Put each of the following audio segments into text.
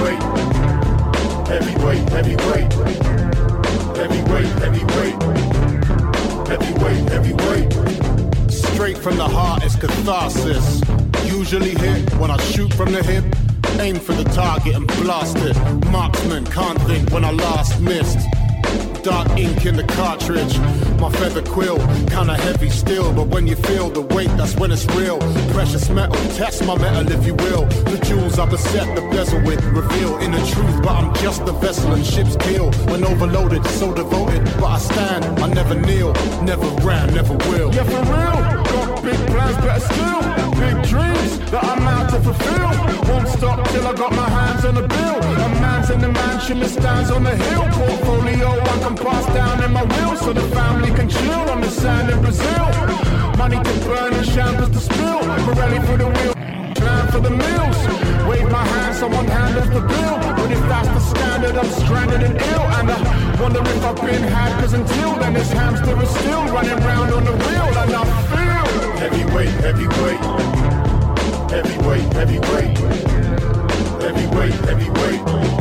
heavyweight, heavyweight, heavyweight, heavyweight, heavyweight, heavyweight, heavyweight. Straight from the heart, it's catharsis. Usually hit when I shoot from the hip. Aim for the target and blast it. Marksman can't think when I last missed. Dark ink in the cartridge. My feather quill, kinda heavy still. But when you feel the weight, that's when it's real. Precious metal, test my metal if you will. The jewels I beset the bezel with reveal inner truth, but I'm just the vessel and ship's keel. When overloaded, so devoted, but I stand, I never kneel. Never ran, never will. Yeah, for real, got big plans, better still. Big dreams that I'm out to fulfill. Won't stop till I got my hands on the bill. A man's in the mansion that stands on the hill. Portfolio I can pass down in my will, so the family can chill on the sand in Brazil. Money to burn and champers to spill. Pirelli for the wheel, plan for the meals. Wave my hand, someone handles the bill. But if that's the standard, I'm stranded and ill. And I wonder if I've been had, cause until then this hamster is still running round on the wheel. And I feel heavyweight, heavyweight, heavyweight, heavyweight, heavyweight, heavyweight,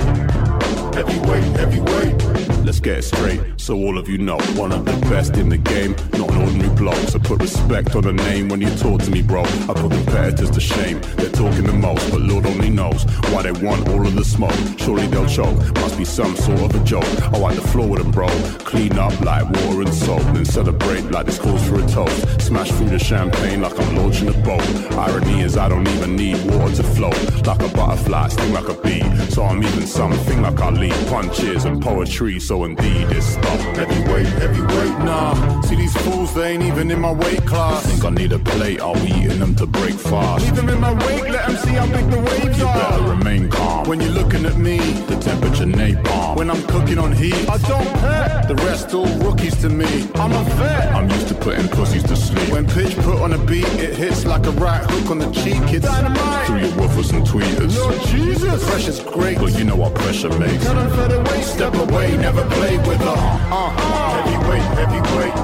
heavyweight, heavyweight. Let's get it straight, so all of you know, one of the best in the game, not an ordinary bloke. So put respect on the name when you talk to me, bro. I put competitors to shame, they're talking the most, but Lord only knows why they want all of the smoke. Surely they'll choke, must be some sort of a joke. I wipe the floor with them, bro. Clean up like water and soap, then celebrate like this calls for a toast. Smash through the champagne like I'm launching a boat. Irony is I don't even need water to float. Like a butterfly, sting like a bee. So I'm even something like I lead punches and poetry. So indeed it's stuff. Heavyweight, heavyweight, nah. See these fools, they ain't even in my weight class. Think I need a plate, I'll be eating them to break fast. Leave them in my wake, let them see how big the waves are. You better remain calm. When you're looking at me, the temperature napalm. When I'm cooking on heat, I don't pet. The rest all rookies to me. I'm a vet. I'm used to putting pussies to sleep. When pitch put on a beat, it hits like a right hook on the cheek. It's dynamite. Through your woofers and tweeters. Lord Jesus. The pressure's great, but you know what pressure makes. Tell them featherweight, step away, never play with her. Heavyweight, heavyweight,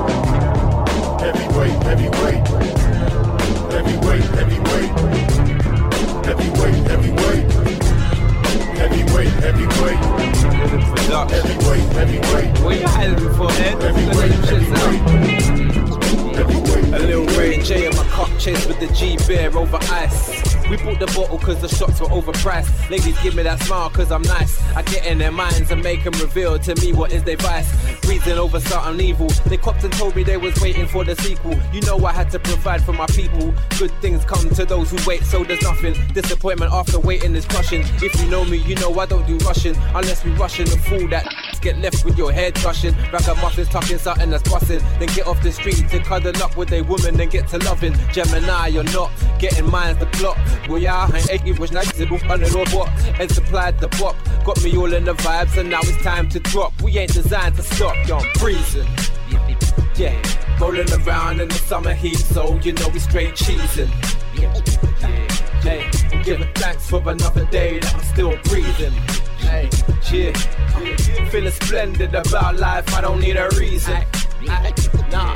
heavyweight, heavyweight, heavyweight, heavyweight, heavyweight, heavyweight, heavyweight, heavyweight, heavyweight, heavyweight. What you hiding before, Ed? Heavyweight, heavyweight. A little Ray J in my cup, chased with the G beer over ice. We bought the bottle cause the shots were overpriced. Ladies give me that smile cause I'm nice. I get in their minds and make them reveal to me what is their vice. Reason over something evil. They copped and told me they was waiting for the sequel. You know I had to provide for my people. Good things come to those who wait, so there's nothing. Disappointment after waiting is crushing. If you know me, you know I don't do rushing. Unless we rushing the fool that get left with your head gushing. Ragamuffins tucking something that's busting. Then get off the street to cuddle up with a woman, then get to loving. Gemini, you're not getting mine's the plot. Well, yeah, I ain't achy, was nice to do hundred or what? And supplied the pop, got me all in the vibes, and now it's time to drop. We ain't designed to stop, yo, I'm freezing. Yeah, rolling around in the summer heat, so you know we straight cheesing. Hey, I'm giving thanks for another day that I'm still breathing. Hey, yeah, feeling splendid about life, I don't need a reason. Nah,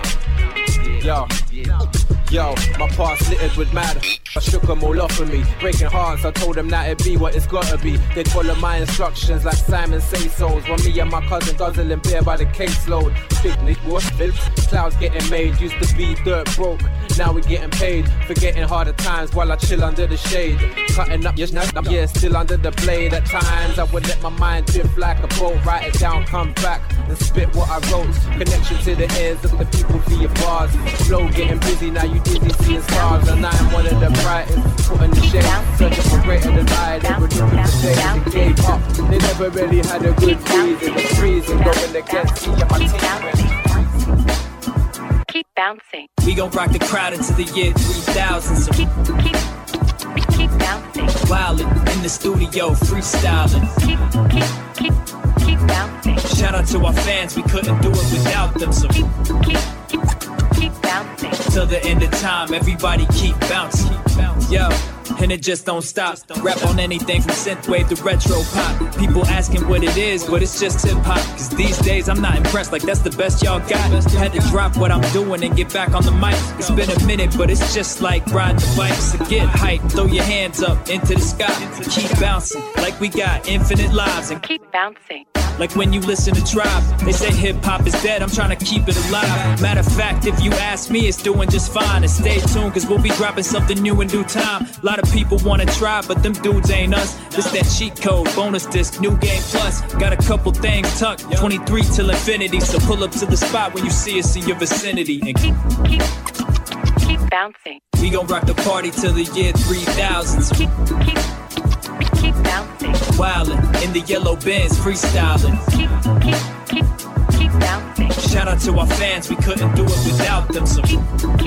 yo, my past littered with matter. I shook them all off of me, breaking hearts. I told them that it be what it's gotta be. They'd follow my instructions like Simon Say-So's. While me and my cousin guzzling beer by the caseload. Picnic, what? Clouds getting made, used to be dirt broke. Now we getting paid, forgetting harder times while I chill under the shade. Cutting up your snap, yeah, still under the blade. At times I would let my mind drift like a boat. Write it down, come back, and spit what I wrote. Connection to the ears of the people via your bars. Flow getting busy, now you dizzy seeing stars. And I'm one of the brightest, put in the shade. Searching for greater than I, they were looking the shade. They gave up, they never really had a good reason. The reason going against me and my team. Keep bouncing. We gon' rock the crowd into the year 3000. So keep bouncing. Wildin' in the studio, freestyling. Keep bouncing. Shout out to our fans, we couldn't do it without them. So keep bouncing. bouncing. Till the end of time, everybody keep bouncing. Yo, and it just don't stop. Rap on anything from synthwave to retro pop. People asking what it is, but it's just hip hop. Cause these days I'm not impressed, like that's the best y'all got. Had to drop what I'm doing and get back on the mic. It's been a minute, but it's just like riding the bike. So get hyped, throw your hands up into the sky. Keep bouncing, like we got infinite lives. And Keep bouncing. like when you listen to Tribe, they say hip-hop is dead, I'm trying to keep it alive. Matter of fact, if you ask me, it's doing just fine. And stay tuned, cause we'll be dropping something new in due time. A lot of people wanna try, but them dudes ain't us. This that cheat code, bonus disc, new game plus. Got a couple things tucked, 23 till infinity. So pull up to the spot when you see us in your vicinity. And Keep bouncing. we gon' rock the party till the year 3000. So Keep bouncing. wildin' in the yellow Benz, freestyling. Keep bouncing. Shout out to our fans, we couldn't do it without them. So Keep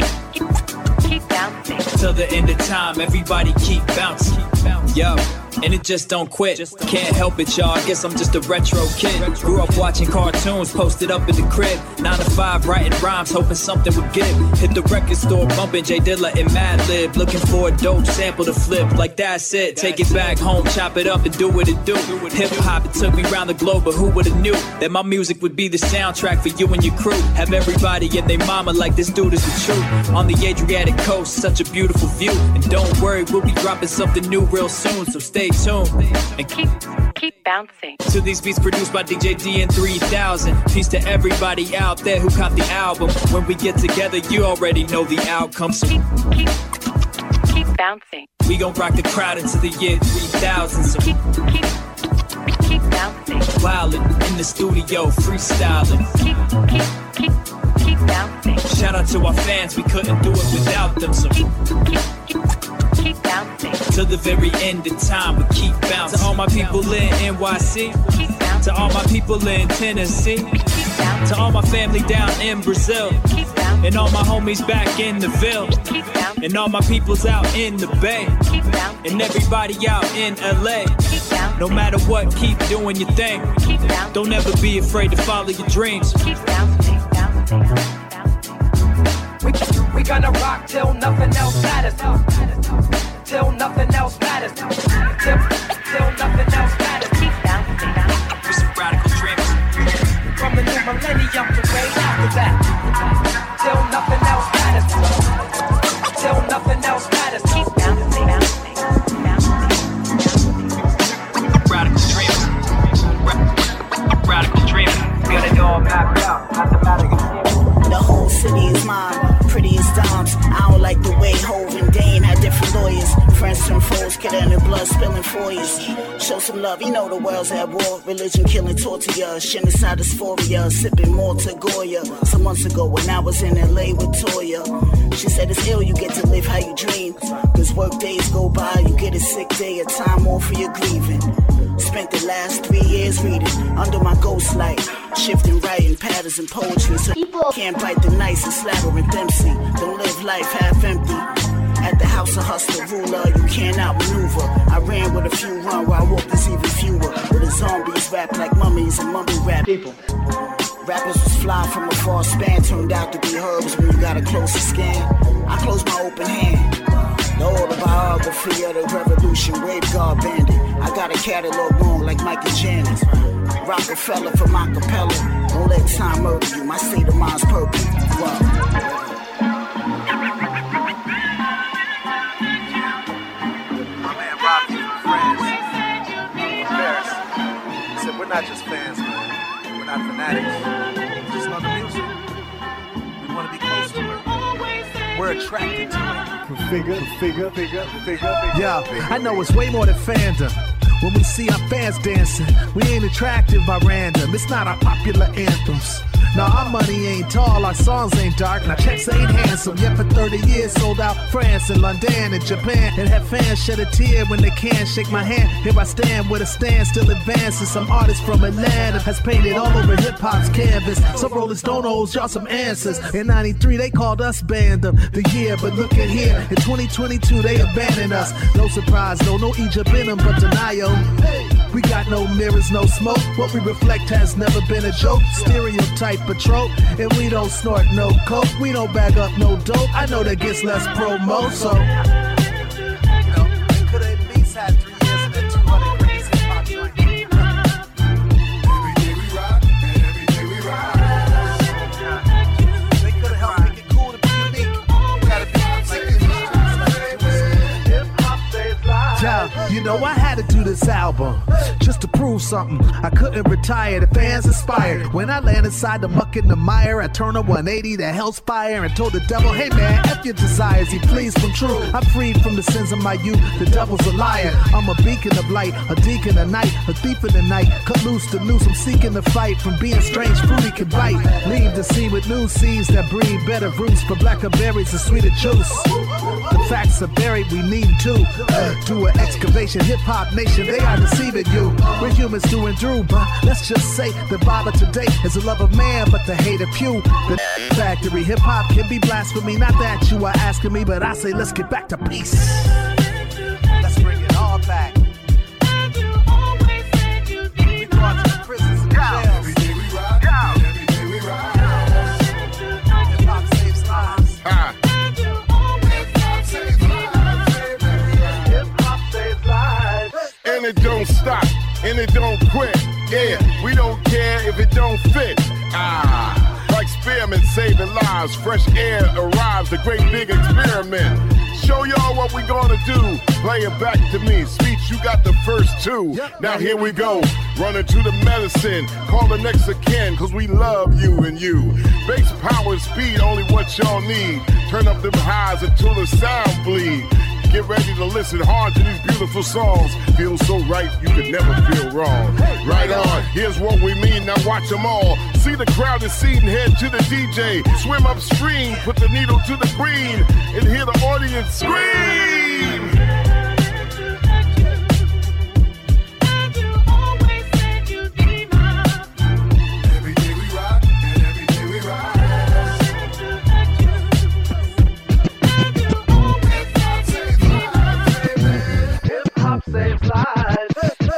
bouncing. till the end of time, everybody keep bouncing. Yo, and it just don't quit. Can't help it, y'all. I guess I'm just a retro kid. Grew up watching cartoons, posted up in the crib. 9 to 5, writing rhymes, hoping something would give. Hit the record store, bumping J Dilla and Madlib. Looking for a dope sample to flip. Like that's it. Take it back home, chop it up and do what it do. Hip hop, it took me around the globe, but who would've knew that my music would be the soundtrack for you and your crew? Have everybody and their mama like this dude is the truth. On the Adriatic coast, such a beautiful view. And don't worry, we'll be dropping something new real soon, so stay tuned. And Keep bouncing. to these beats produced by DJ D and 3000. Peace to everybody out there who caught the album. When we get together, you already know the outcome. So Keep bouncing. we gon' rock the crowd into the year 3000. So Keep bouncing. wildin' in the studio, freestyling. Keep bouncing. Shout out to our fans, we couldn't do it without them. So Keep bouncing. till the very end of time, we keep bouncing. To all my people in NYC, Keep bouncing. to all my people in Tennessee, Keep bouncing. to all my family down in Brazil, Keep bouncing. and all my homies back in the Ville, Keep bouncing. and all my peoples out in the Bay, Keep bouncing. and everybody out in LA. Keep bouncing. No matter what, keep doing your thing. Keep bouncing. Don't ever be afraid to follow your dreams. Keep bouncing. We gonna rock till nothing else matters. Till nothing else matters. Till nothing else matters. Keep bouncing. With some radical dreams. From the new millennium to way after that. Till nothing else matters. Till nothing else matters. Keep bouncing. Radical dreams. Radical dreams. Got it all mapped out. Mathematical dreams. The whole city is mine, pretty as dimes. I don't like the way Hov and Dane had different lawyers. Friends and foes, killing and blood spilling for years. Show some love, you know the world's at war. Religion killing, torture, genocide, dysphoria. Sipping Malta Goya. Some months ago when I was in LA with Toya, she said it's ill, you get to live how you dream. Cause work days go by, you get a sick day, a time off for your grieving. Spent the last 3 years reading under my ghost light, shifting, writing patterns and poetry. So can't bite the nice and slather and Dempsey. Don't live life half empty. At the house of hustler ruler, you can't outmaneuver. I ran with a few run while I walked is even fewer. Where the zombies rap like mummies and mummy rap people. Rappers was fly from a far span, turned out to be herbs when you got a closer scan. I closed my open hand. The autobiography of the revolution, Wave Guard Bandit. I got a catalog wrong like Michael Janis. Rockefeller from my capella. Don't let time murder you, my state of mind's perfect. Wow. My man Robbie and friends from Paris said we're not just fans, man. We're not fanatics. We just love the music. We want to be close to it. We're attracted to it. Figure. Yeah, I know it's way more than fandom. When we see our fans dancing, we ain't attracted by random. It's not our popular anthems. Now our money ain't tall, our songs ain't dark, and our checks ain't handsome. Yet for 30 years sold out France and London and Japan, and have fans shed a tear when they can't shake my hand. Here I stand with a stand still advancing. Some artist from Atlanta has painted all over hip-hop's canvas. Some rollers don't owe y'all some answers. In 93 they called us Band of the Year, but look at here, in 2022 they abandoned us. No surprise though, no Egypt in them but denial. We got no mirrors, no smoke. What we reflect has never been a joke. Stereotype patrol, and we don't snort no coke. We don't bag up no dope. I know that gets less promo, so you know, they could have at least had 3 years and then 200 greatest hip hop joint. Every day we rock, and every day we rock. They could have helped make it cool to be unique. You gotta be like this. Yeah, you know I had to do this album just to prove something. I couldn't retire, the fans inspired. When I land inside the muck and the mire, I turn a 180 to hell's fire and told the devil, hey man, F your desires, he please come true. I'm freed from the sins of my youth, the devil's a liar. I'm a beacon of light, a deacon of night, a thief in the night. Cut loose the noose, I'm seeking the fight. From being strange, fruity can bite. Leave the scene with new seeds that breed better roots. For blacker berries and sweeter juice. The facts are buried, we need to do an excavation. Hip-hop nation, they are deceiving you. We're humans through and through, but let's just say the Bible today is the love of man, but the hate of few. The factory, hip-hop can be blasphemy. Not that you are asking me, but I say let's get back to peace. Let's bring it all back. We brought to the prisons and the jails. Every day we rock, every day we rock. Hip-hop saves lives. Hip-hop saves lives. Hip-hop saves lives. And it don't stop, and it don't quit. Yeah, we don't care if it don't fit. Like spearmen saving lives, fresh air arrives, the great big experiment. Show y'all what we gonna do. Play it back to me. Speech, you got the first two. Now here we go. Running to the medicine. Call the next of kin, cause we love you and you. Bass, power, and speed, only what y'all need. Turn up them highs until the sound bleed. Get ready to listen hard to these beautiful songs. Feel so right, you could never feel wrong. Right on, here's what we mean, now watch them all. See the crowd is seated, head to the DJ. Swim upstream, put the needle to the green, and hear the audience scream. Saves lives.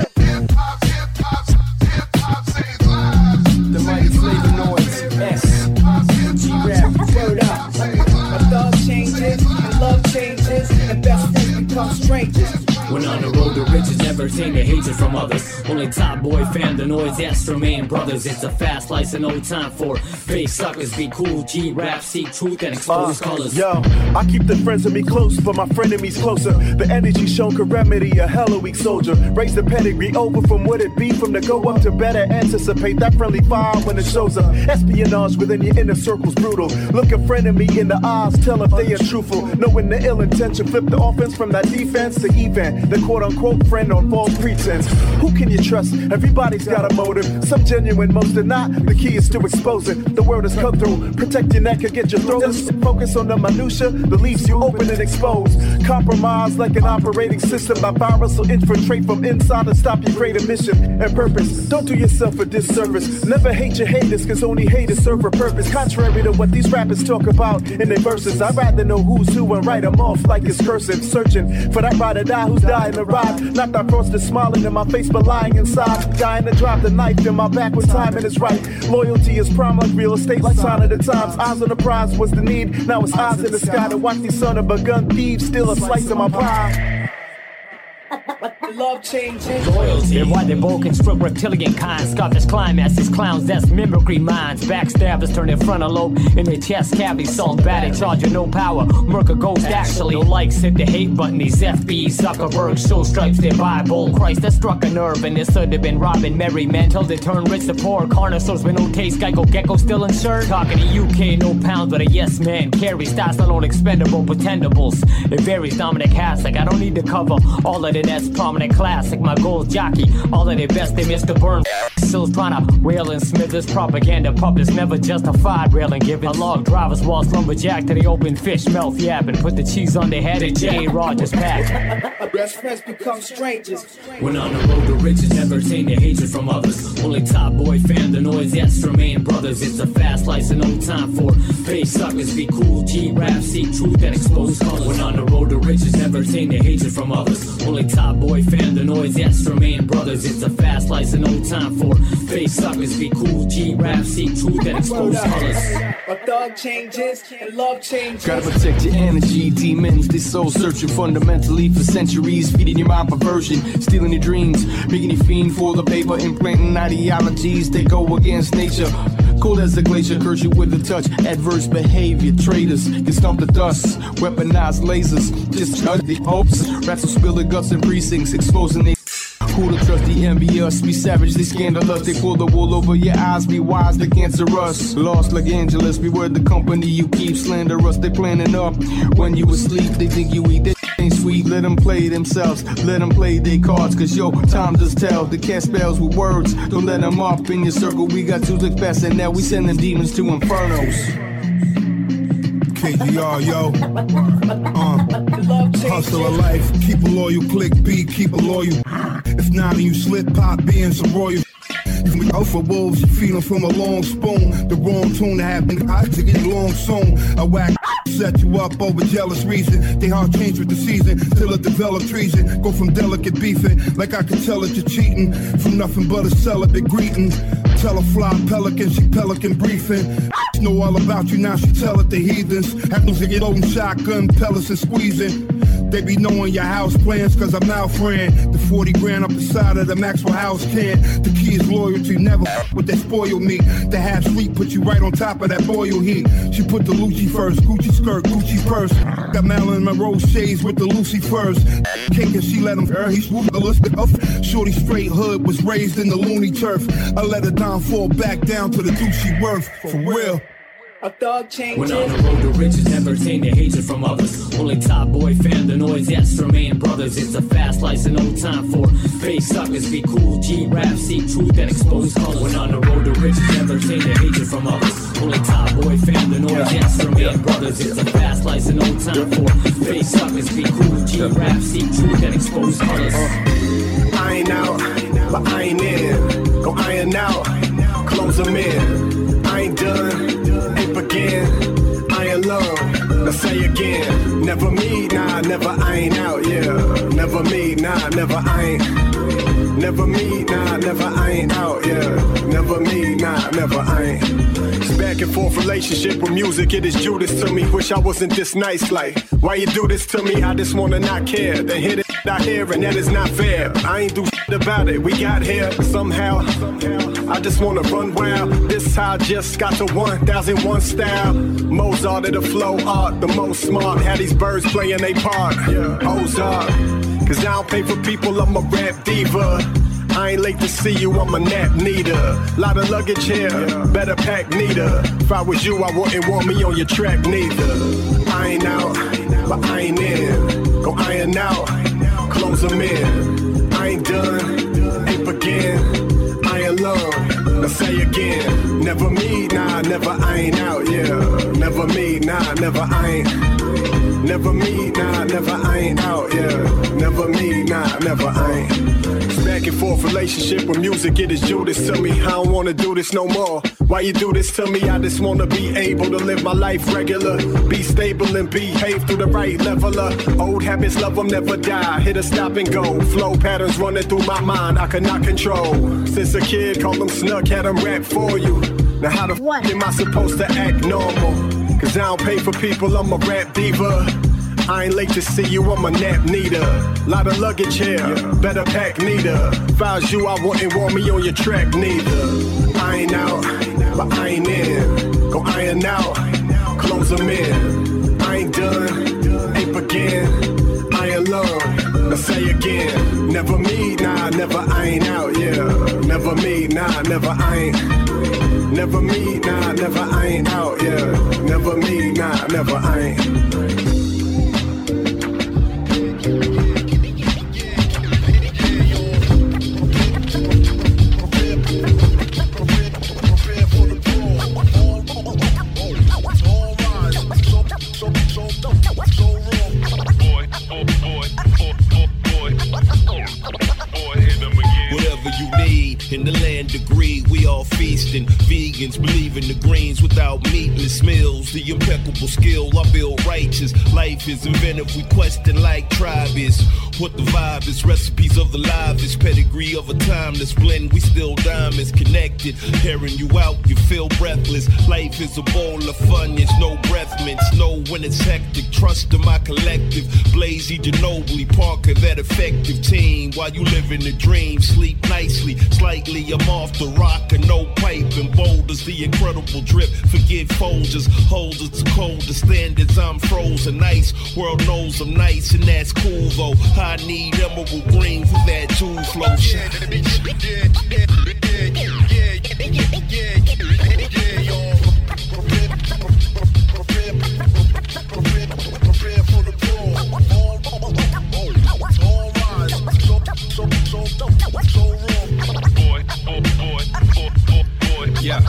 Hip-hop saves lives. The mighty flavor noise. S. G-Rap. Word up. My thought changes, and love changes, and best friends become strangers. When on the road to riches, never seen the hatred from others. Only top boy fan, the noise, that's from man brothers. It's a fast life and no time for fake suckers. Be cool, G-Rap, seek truth and expose colors. Yo, I keep the friends of me close, but my frenemies closer. The energy shown could remedy a hella weak soldier. Raise the pedigree over from what it be, from the go up to better anticipate that friendly fire when it shows up. Espionage within your inner circle's brutal. Look a friend of me in the eyes, tell if they are truthful. Knowing the ill intention, flip the offense from that defense to event. The quote-unquote friend on false pretense. Who can you trust? Everybody's got a motive. Some genuine, most are not. The key is to expose it. The world is cut through. Protect your neck or get your throat. Focus on the minutia, the leaves you open and expose. Compromise like an operating system by virus will infiltrate from inside and stop your greater mission and purpose. Don't do yourself a disservice. Never hate your haters, cause only haters serve a purpose. Contrary to what these rappers talk about in their verses, I'd rather know who's who and write them off like it's cursive. Searching for that ride or die who's dying to ride. Not that frosted smiling in my face but lying inside. Dying to drop the knife in my back when timing is right. Loyalty is prime like real estate, like sign of the times. Eyes on the prize was the need. Now it's eyes in the sky to watch these son of a gun thieves steal a slice of my pie. Love changes. Loyalty. Why they both construct reptilian kind. Scoffers, climaxes, clowns, that's mimicry minds. Backstabbers turn their frontal lobe in their chest cavity. Salt bad, they charge you no power. Murk a ghost actually. No likes, hit the hate button. These FB Zuckerberg show stripes their Bible. Christ, that struck a nerve and this should have been robbing merry men till they turn rich to poor. Carnosaurs with no taste. Geico Gecko still insured. Talking to UK, no pounds, but a yes man. Carry styles not all expendable pretendables. It varies, Dominic Hasek. I don't need to cover all of the that's prominent classic. My gold jockey, all of their best, they missed the burn. Still trying to wail in Smithers. Propaganda puppets never justified railing giving. A log driver's walls lumberjack to the open fish mouth yap and put the cheese on their head and J. Rogers pack. Best friends become strangers. When on the road to riches, never seen the hatred from others. Only top boy fan, the noise, that's from main brothers. It's a fast life and no time for fake suckers. Be cool, G-Rap, seek truth and expose colors. When on the road to riches, never seen the hatred from others. Only top boy fan the noise, yes, remain brothers. It's a fast life and no time for fake suckers. Be cool, G-rap, seek truth that expose colors. A thug changes and love changes. Gotta protect your energy, demons, they soul searching fundamentally for centuries, feeding your mind perversion, stealing your dreams, making you fiend for the paper, implanting ideologies that go against nature. Cold as a glacier, curse you with a touch. Adverse behavior, traitors get stumped to dust. Weaponized lasers, just judge the hopes. Rats will spill their guts in precincts, exposing they. Who to trust, the envious, be savage, they scandalous. They pull the wool over your eyes, be wise, they cancerous. Lost like Angeles, beware the company you keep. Slander us, they planning up. When you asleep, they think you eat. They ain't sweet, let them play themselves. Let them play their cards, cause yo, time does tell. They cast spells with words, don't let them up in your circle. We got tools like fast and now we send them demons to infernos. KGR, yo. Hustle of life, keep a loyal, click B, keep a loyal. If not, you slip, pop being some royal. You out for wolves, you feed them from a long spoon. The wrong tune to happen, I to get long song. A whack set you up over jealous reason. They heart change with the season till it develop treason. Go from delicate beefing, like I can tell that you're cheating. From nothing but a celibate greeting. Tell a fly pelican, she pelican briefing. Know all about you, now she tell it the heathens. Happens to get old shotgun pellets and squeezing. They be knowing your house plans, cause I'm out friend. The 40 grand up the side of the Maxwell house can. The key is loyalty, never with that spoil me. The half sleep put you right on top of that boil heat. She put the Lucci first, Gucci skirt, Gucci purse. Got Marilyn Monroe shades with the Lucy furs. Kicking, she let him he swooped the list of Shorty straight hood, was raised in the loony turf. I let her down, fall back down to the dude she worth, for real. A thug changes. When on the road to riches, never obtain the hatred from others. Only top boy fan the noise, yes, remain brothers. It's a fast life and no time for fake suckers. Be cool, G-rap, seek truth and expose colors. When on the road to riches, never obtain the hatred from others. Only top boy fan the noise, yes, remain brothers. It's a fast life and no time for fake suckers. Be cool, G-rap, seek truth and expose colors. I ain't out, but I ain't in. Go iron out, close them in. I ain't done, ape again. I ain't love, let's say again. Never me, nah, never I ain't out, yeah. Never me, nah, never I ain't. Never me, nah, never I ain't out, yeah. Never me, nah, never I ain't. It's back and forth relationship with music, it is Judas to me. Wish I wasn't this nice, like, why you do this to me? I just wanna not care. Then hear it I hear, and that is not fair. I ain't do shit about it, we got here somehow. I just wanna run wild. This how I just got to 1001 style. Mozart of the flow art, the most smart. Had these birds playing their part. Ozark, cause I don't pay for people, I'm a rap diva. I ain't late to see you, I'm a nap needer. Lot of luggage here, better pack neater. If I was you, I wouldn't want me on your track neither. I ain't out, but I ain't in. Go iron out, close them in. I ain't done, ape again. I ain't love, let's say again. Never me, nah, never I ain't out, yeah. Never me, nah, never I ain't. Never me, nah, never I ain't out, yeah. Never me, nah, never I ain't. Back and forth relationship with music, it is Judas to me. I don't wanna do this no more. Why you do this to me? I just wanna be able to live my life regular. Be stable and behave through the right leveler. Old habits, love them, never die. Hit a stop and go. Flow patterns running through my mind, I cannot control. Since a kid, called them snuck, had them rap for you. Now how the f*** am I supposed to act normal? Cause I don't pay for people, I'm a rap diva. I ain't late to see you, I'm a nap needer. Lot of luggage here, better pack neater. If I was you, I wouldn't want me on your track neither. I ain't out, but I ain't in. Go iron out, close them in. I ain't done, ape again. I ain't love, let's say again. Never me, nah, never I ain't out, yeah. Never me, nah, never I ain't. Never me, nah, never I ain't out, yeah. Never me, nah, never I ain't. Whatever you need. feed. In the land of greed, we all feasting. Vegans believe in the greens without meatless meals. The impeccable skill, I build righteous. Life is inventive, we question like tribe is. What the vibe is, recipes of the livest. Pedigree of a timeless blend, we still diamonds connected. Hearing you out, you feel breathless. Life is a bowl of funyuns, no breath mints. Know when it's hectic, trust in my collective. Blazy, Ginobili, Parker, that effective team. While you live in the dream, sleep nicely. Slightly, I'm off the rock and no pipe and boulders. The incredible drip, forget Folgers. Holders to colder standards, I'm frozen ice. World knows I'm nice and that's cool though. I need emerald green for that jewel flow shot. Yeah.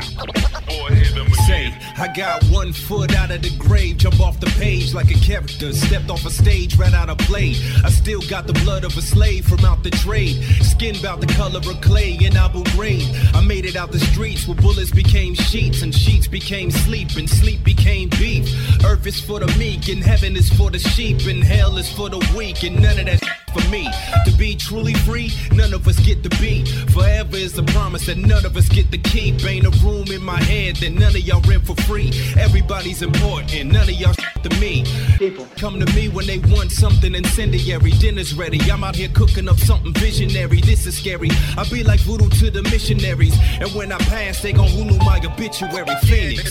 Say, I got 1 foot out of the grave, jump off the page like a character, stepped off a stage, ran out of blade. I still got the blood of a slave from out the trade, skin about the color of clay in Abu Ghraib. I made it out the streets where bullets became sheets and sheets became sleep and sleep became beef. Earth is for the meek and heaven is for the sheep and hell is for the weak and none of that for me. To be truly free, none of us get to be. Forever is the promise that none of us get to keep. Ain't a room in my head that none of y'all rent for free. Everybody's important, none of y'all to me. People come to me when they want something incendiary. Dinner's ready, I'm out here cooking up something visionary. This is scary, I be like voodoo to the missionaries. And when I pass, they gon' Hulu my obituary. Phoenix.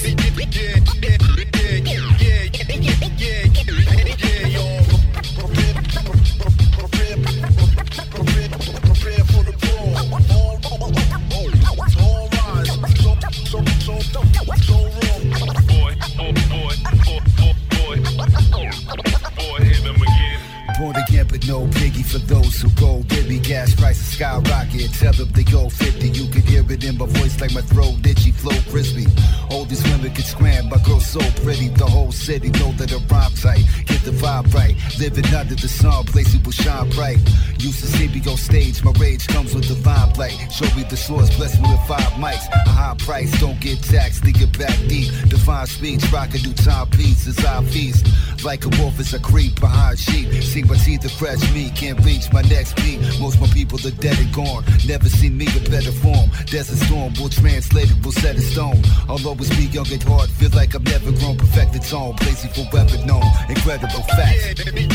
Born again, but no piggy for those who go Libby. Gas prices skyrocket. Tell them they go 50. You can hear it in my voice like my throat itchy, flow crispy. Oldest women can scram. My girl so pretty. The whole city know that I rhyme tight. Get the vibe right. Living under the sun, places will shine bright. Used to see me on stage. My rage comes with divine light. Show me the source, bless me with 5 mics. A high price, don't get taxed. Leave it back deep. Divine speech, rock a new timepiece as I feast. Like a wolf as I creep behind sheep. See my teeth are fresh meat, can't reach my next beat. Most my people are dead and gone. Never seen me in better form. Desert storm will translate it, will set in stone. I'll always be young at heart. Feel like I've never grown, perfected tone. Blazing forever known. Incredible facts.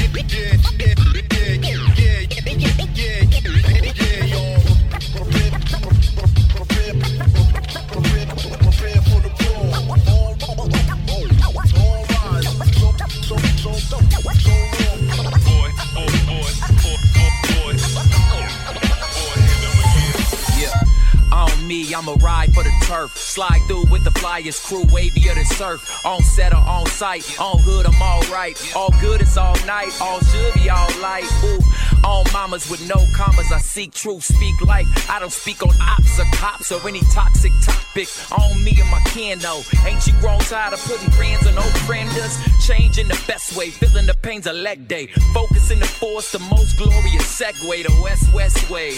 I'ma ride for the turf, slide through with the flyers, crew wavier than surf. On set or on site, on hood I'm alright. All good is all night, all should be alright. Ooh, on mamas with no commas, I seek truth, speak like I don't speak on ops or cops or any toxic topic. On me and my candle, ain't you grown tired of putting brands on old frienders? Changing the best way, feeling the pains of leg day. Focusing the force, the most glorious segue, the west way.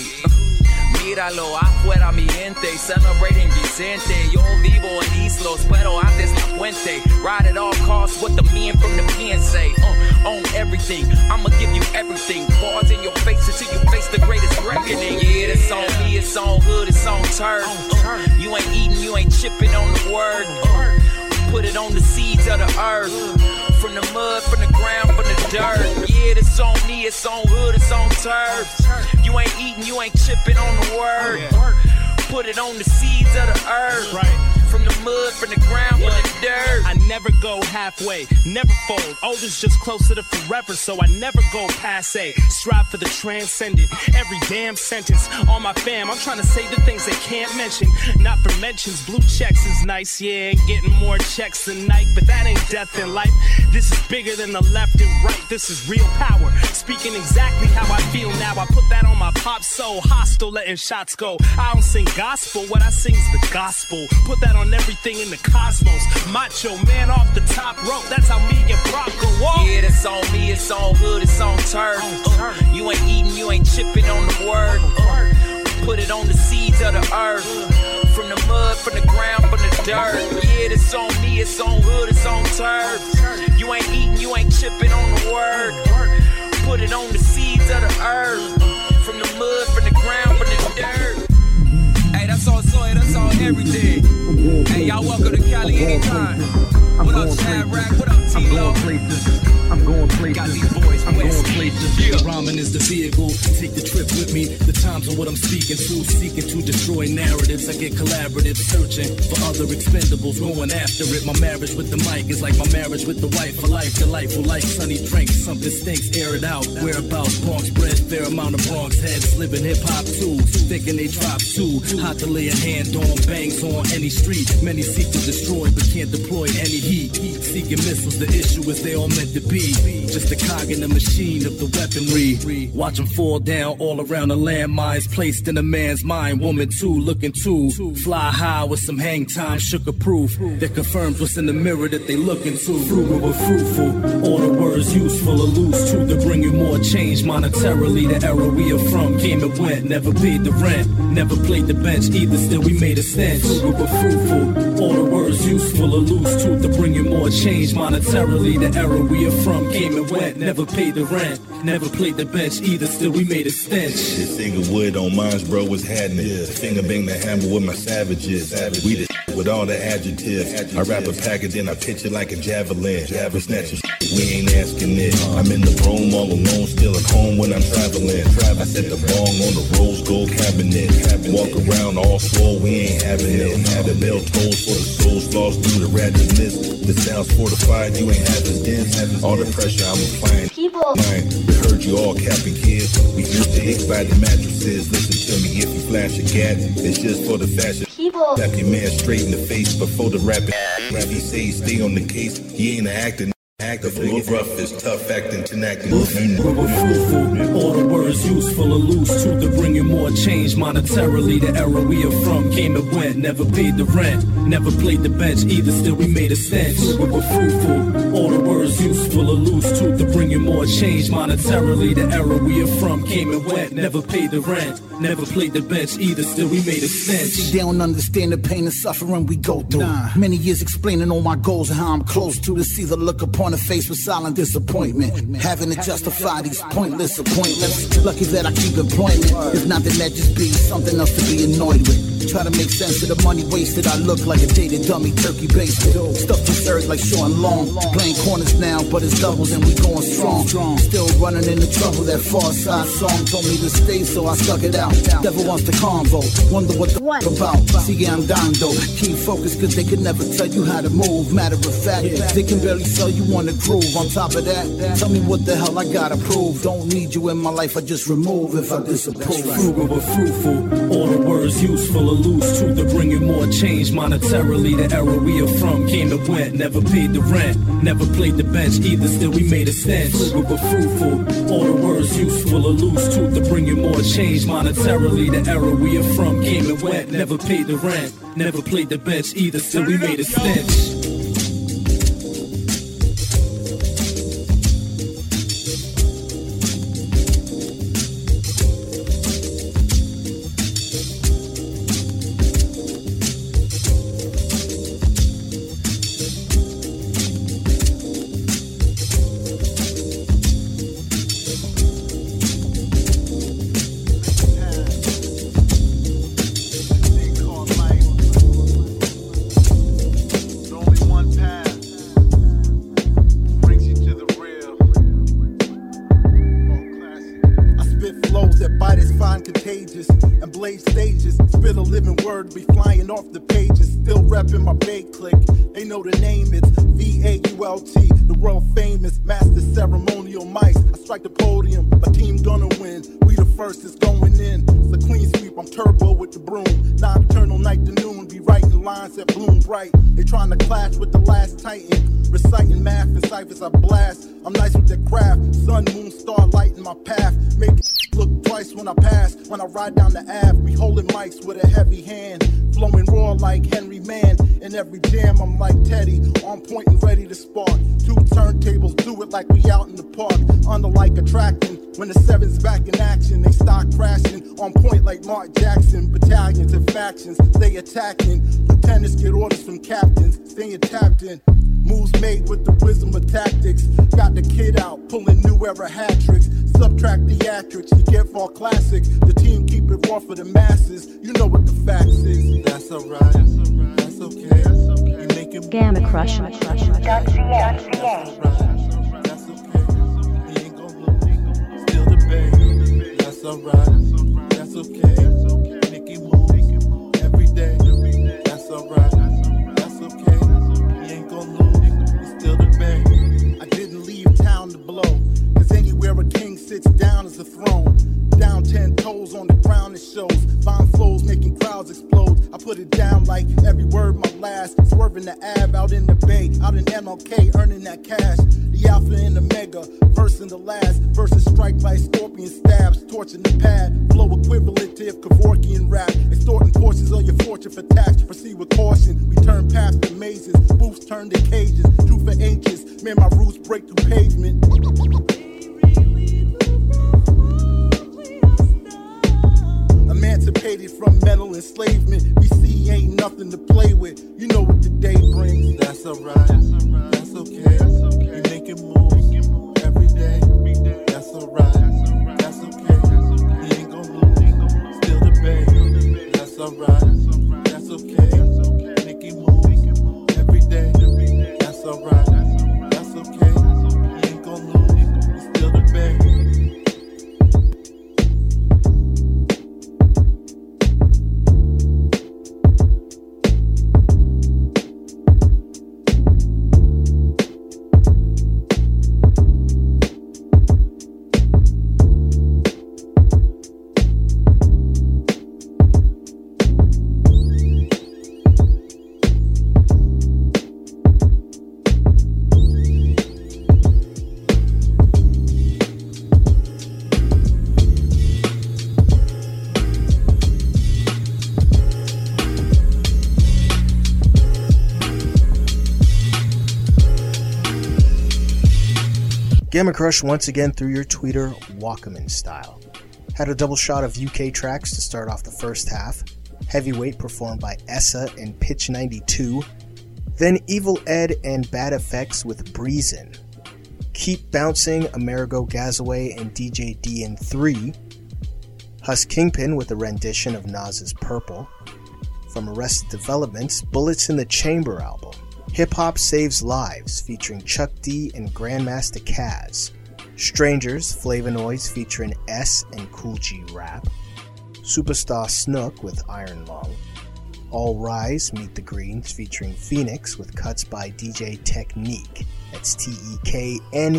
Míralo afuera mi gente, celebrating Vicente. Yo vivo en Islos, pero antes la puente. Ride at all costs, what the men from the pen say. Own everything, I'ma give you everything. Bars in your face until you face the greatest reckoning. Yeah, it's on me, it's on hood, it's on turf. You ain't eating, you ain't chipping on the word. Put it on the seeds of the earth. From the mud, from the ground, from the dirt. Yeah, it's on me, it's on hood, it's on turf. You ain't eating, you ain't chipping on the word. Put it on the seeds of the earth. From the mud, from the ground, from the dirt. I never go halfway, never fold. Old is just closer to forever, so I never go passe. Strive for the transcendent, every damn sentence. On my fam, I'm trying to say the things they can't mention. Not for mentions, blue checks is nice, yeah. Getting more checks than Nike, but that ain't death in life. This is bigger than the left and right, this is real power. Speaking exactly how I feel now, I put that on my pop soul. Hostile, letting shots go. I don't sing gospel, what I sing is the gospel. Put that on everything in the cosmos. Macho man off the top rope, that's how me and Brock go off. Yeah, it's on me, it's on hood, it's on turf. You ain't eating, you ain't chipping on the word. Put it on the seeds of the earth. From the mud, from the ground, from the dirt. Yeah, it's on me, it's on hood, it's on turf. You ain't eating, you ain't chipping on the work. Put it on the seeds of the earth. From the mud, from the ground, from the dirt. Hey, that's all soy, that's all everything. Hey, y'all welcome to Cali anytime. What up, Chad Rack? What up, T-Lo? I'm going places. Got these boys, I'm West. going places. Yeah. Rhyming is the vehicle. Take the trip with me. The times are what I'm speaking to. Seeking to destroy narratives. I get collaborative. Searching for other expendables. Going after it. My marriage with the mic is like my marriage with the wife. For life, delightful like sunny drinks. Something stinks, air it out. Whereabouts, Bronx bread. Fair amount of Bronx heads. Living hip hop too. Thinking they drop too. Hot to lay a hand on. Bangs on any street. Many seek to destroy but can't deploy any heat. Seeking missiles. The issue is they all meant to be. Just a cog in the machine of the weaponry. Watch them fall down all around the landmines placed in a man's mind. Woman too, looking to fly high with some hang time, sugar proof that confirms what's in the mirror that they looking to. Frugal but fruitful, all the words useful or loose to to bring you more change monetarily. The era we are from came and went, never paid the rent, never played the bench either. Still we made a stench. Frugal but fruitful, all the words useful or loose to bring you more change monetarily. The era we are from came and went, never paid the rent, never played the bench either. Still we made a stench. This Inglewood on mines, bro, was happening. Finger bang the hammer with my savages. We the with all the adjectives. I wrap a packet, then I pitch it like a javelin. We snatch a we ain't asking it. I'm in the room all alone, still at home when I'm traveling. I set the bong on the rose gold cabinet. Walk around all swole, we ain't having it. The bell tolls for the souls lost due to ratchetness. The sounds fortified, you ain't having this. All the pressure I'm applying. We heard you all capping kids. We used to hit by the mattresses. Listen to me, if you flash a gat, it's just for the fashion. Tap your man straight in the face before the rapping. If he say he stay on the case, he ain't an actor. Actor for rough is tough acting to acting. All the words useful or loose to bring you more change monetarily. The era we are from came and went, never paid the rent, never played the bench either. Still we made a stench. Fruitful. All the words useful or loose to bring you more change monetarily. The era we are from came and went, never paid the rent, never played the bench either. Still we made a stench. They don't understand the pain and suffering we go through. Many years explaining all my goals and how I'm close to see the look upon the face with silent disappointment. Having to justify these pointless appointments. Lucky that I keep employment. If not, then that just be something else to be annoyed with. Try to make sense of the money wasted. I look like a dated dummy, turkey basted. Stuffed with earth like Sean Long. Playing corners now, but it's doubles and we going strong. Still running into trouble. That Far Side song told me to stay, so I stuck it out. Devil wants to convo. Wonder what the about. See, yeah, I'm down though. Keep focused, cause they can never tell you how to move. Matter of fact, they can barely sell you on the groove. On top of that, tell me what the hell I gotta prove. Don't need you in my life, I just remove if I disapprove. Frugal but fruitful, all the words useful or loose to bring you more change monetarily. The era we are from came and went, never paid the rent, never played the bench either. Still we made a stench. Frugal but fruitful, all the words useful or loose to bring you more change monetarily. The era we are from came and went, never paid the rent, never played the bench either. Still we made a stench. I blast, I'm nice with the craft. Sun, moon, star, light in my path. Make it look twice when I pass. When I ride down the Ave, we holding mics with a heavy hand. Flowing raw like Henry Mann. In every jam, I'm like Teddy. On point and ready to spark. Two turntables, do it like we out in the park. Under like attracting. When the seven's back in action, they start crashing. On point like Mark Jackson. Battalions and factions, they attacking. Lieutenants get orders from captains, staying tapped in. Moves made with the wisdom of tactics. Got the kid out, pulling new era hat tricks. Subtract theatrics, you get fall classics. The team keep it raw for the masses. You know what the facts is. That's alright, that's okay. You make it Gamma Crush. That's okay. He ain't gon' lose. Still the bay. That's alright, that's okay. Make it move every day. That's alright, that's okay. He ain't gon' lose. Still the bay. I didn't leave town to blow. Cause anywhere a king sits down is a throne. Down 10 toes on the ground, it shows. Bomb flows making crowds explode. I put it down like every word my last. Swerving the Ave out in the bay. Out in MLK, earning that cash. The alpha and the mega, first and the last. Versus strike by scorpion stabs. Torching the pad. Flow equivalent to if Kevorkian rap. Extorting portions of your fortune for tax. Proceed with caution. We turn past the mazes. Booths turn to cages. True for ancients. Man, my roots break through pavement. Emancipated from mental enslavement. We see ain't nothing to play with. You know what the day brings. That's alright. That's okay. You make it move every day. That's alright. That's okay. He ain't gon' lose. Still the bay. That's alright. That's okay. Make it move every day. That's alright. That's okay. He ain't gon' lose. Still the bay. Gamma Crush once again through your tweeter, Walkman style. Had a double shot of UK tracks to start off the first half. Heavyweight performed by Essa and Pitch 92. Then Evil Ed and Bad Effects with Breezin'. Keep Bouncing, Amerigo Gazaway and DJ DN3. Hus Kingpin with a rendition of Nas's Purple. From Arrested Development's Bullets in the Chamber album. Hip Hop Saves Lives featuring Chuck D and Grandmaster Caz. Strangers, Flavonoids featuring S and Cool G Rap. Superstar Snook with Iron Lung. All Rise, Meet the Greens featuring Phoenix with cuts by DJ Technique. That's Tekneek.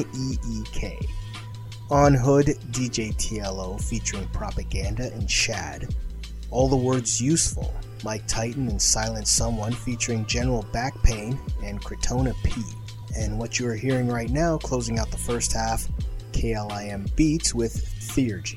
On Hood, DJ TLO featuring Propaganda and Shad. All the Words Useful, Mike Titan and Silent Someone featuring General Back Pain and Cretona P. And what you are hearing right now, closing out the first half, KLIM Beats with Theurgy.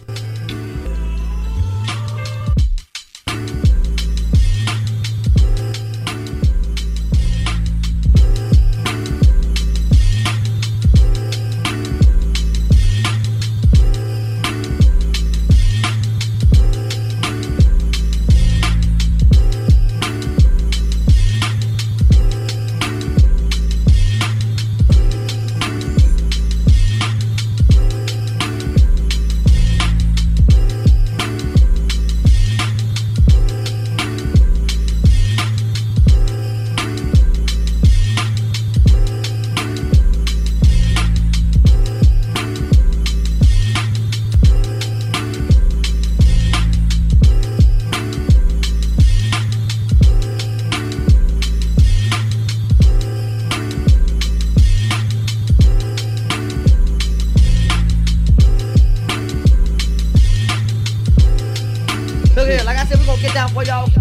For y'all.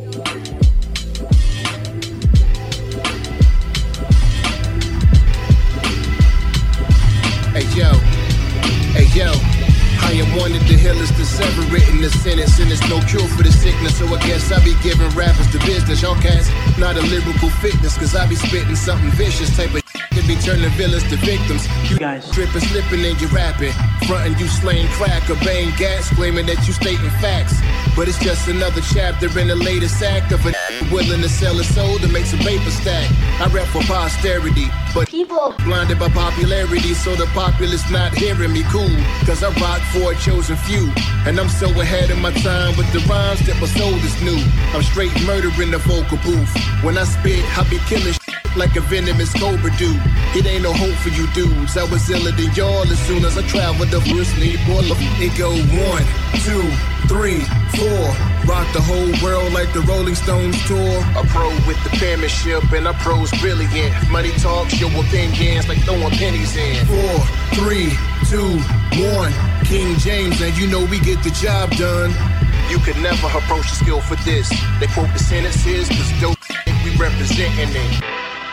Hey yo, I am one of the healers that's ever written the sentence, and there's no cure for the sickness, so I guess I be giving rappers the business. Y'all cats, not a lyrical fitness, cause I be spitting something vicious, type of to be turning villains to victims. You guys tripping, slipping, and you rapping. Frontin' you slaying crack or bang gas, claiming that you stating facts. But it's just another chapter in the latest act of a willing to sell his soul to make some paper stack. I rap for posterity, but people blinded by popularity, so the populace not hearing me cool. Cause I rock for a chosen few, and I'm so ahead of my time with the rhymes that my soul is new. I'm straight murdering the vocal booth. When I spit, I be killing like a venomous cobra do. It ain't no hope for you dudes. I was iller than y'all as soon as I traveled the first need more. It go 1, 2, 3, 4. Rock the whole world like the Rolling Stones tour. A pro with the penmanship and a pro's brilliant. Money talks, your opinions like throwing pennies in. 4, 3, 2, 1. King James, and you know we get the job done. You could never approach the skill for this. They quote the sentences, cause dope we representing it.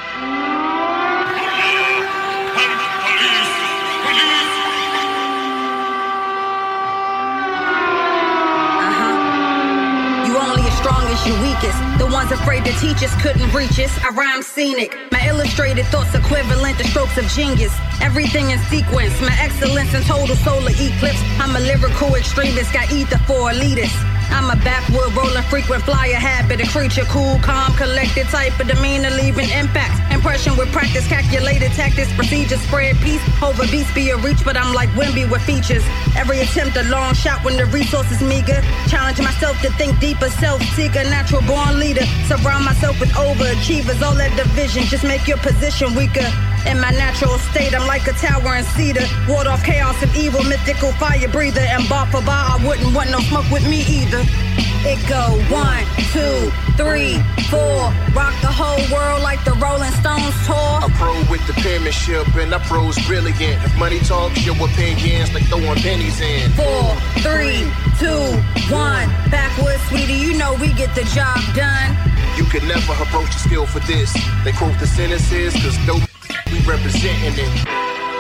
Strong as you weakest. The ones afraid to teach us couldn't reach us. I rhyme scenic. My illustrated thoughts equivalent to strokes of genius. Everything in sequence. My excellence in total solar eclipse. I'm a lyrical extremist. Got ether for elitists. I'm a backwood rolling frequent flyer habit. A creature cool, calm, collected type of demeanor, leaving impact. Impression with practice, calculated tactics, procedures, spread peace. Over beats be a reach, but I'm like Wimby with features. Every attempt a long shot when the resource is meager. Challenge myself to think deeper, self-seeker, natural born leader. Surround myself with overachievers, all that division just make your position weaker. In my natural state, I'm like a tower in cedar. Ward off chaos and evil, mythical fire breather. And bar for bar, I wouldn't want no smoke with me either. It go 1, 2, 3, 4. Rock the whole world like the Rolling Stones tour. A pro with the penmanship and a pro's brilliant. If money talks, your opinions like throwing pennies in. 4, 3, 2, 1. Backwoods, sweetie, you know we get the job done. You could never approach the skill for this. They quote the sentences, cause dope we representing it.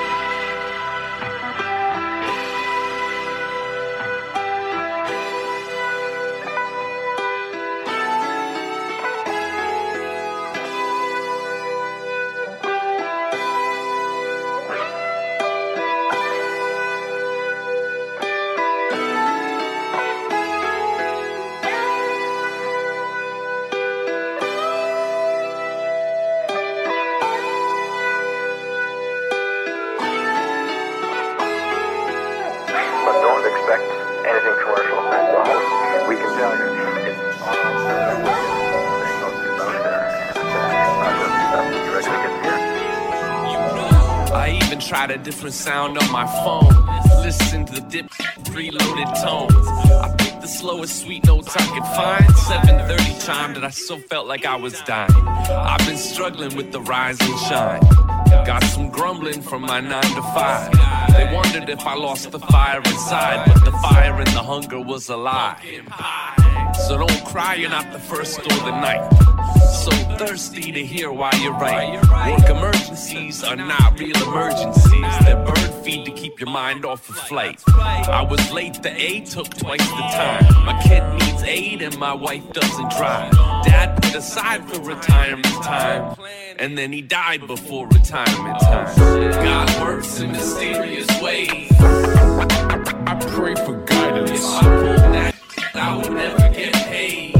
A different sound on my phone. Listen to the dip, preloaded tones. I picked the slowest sweet notes I could find. 7:30 chimed and I still felt like I was dying. I've been struggling with the rise and shine. Got some grumbling from my 9 to 5. They wondered if I lost the fire inside, but the fire and the hunger was alive. So don't cry, you're not the first or the ninth. So thirsty to hear why you're right. Work emergencies are not real emergencies. They're bird feed to keep your mind off of flight. I was late, the A took twice the time. My kid needs aid and my wife doesn't drive. Dad put aside for retirement time, and then he died before retirement time. God works in mysterious ways. I pray for guidance. If I pulled that, I would never get paid.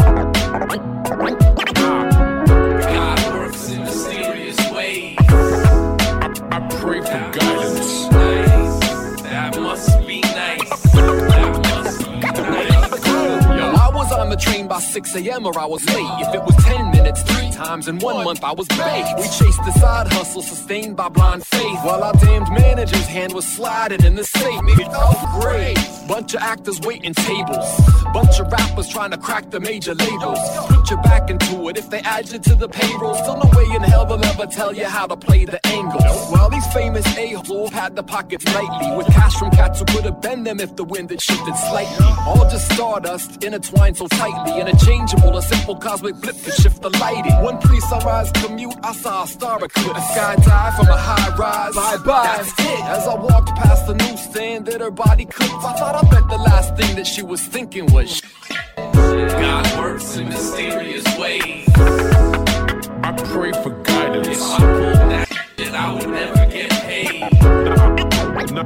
God works in mysterious ways. I pray for guidance. That must be nice. That must be nice. Yo, I was on the train by 6 a.m. or I was late. If it was 10 minutes, 3 times in 1 month I was baked. We chased the side hustle sustained by blind faith, while our damned manager's hand was sliding in the safe. It felt great. Bunch of actors waiting tables, bunch of rappers trying to crack the major labels. Put your back into it if they add you to the payroll. Still no way in hell they'll ever tell you how to play the angles. Well, these famous a-holes had the pockets lightly, with cash from cats who could have been them if the wind had shifted slightly. All just stardust intertwined so tightly, interchangeable, a simple cosmic blip could shift the lighting. One pre-sunrise commute, I saw a star eclipse. A skydive from a high rise. Bye-bye. That's it. As I walked past the newsstand that her body cooked, I thought I bet the last thing that she was thinking was God works in mysterious ways. I pray for guidance. If I pull that shit,